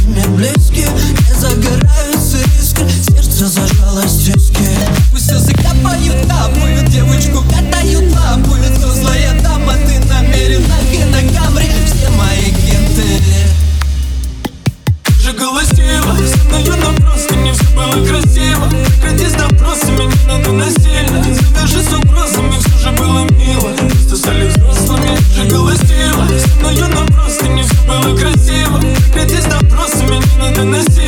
нами близкие, не загораются искры, сердце зажалось в тиске. Пусть слезы капают, тапают, девочку катают, лапают. Все злая дама, ты намерена кинокамере, все мои кенты. Же голосила, со мною нам просто не все было красиво. Прекрати с допросами, не надо насильно. Завяжи с угрозами, все же было мило. Просто стали взрослыми. Же голосила, со мною нам просто не все было красиво. Прекрати с допросами, не надо насильно.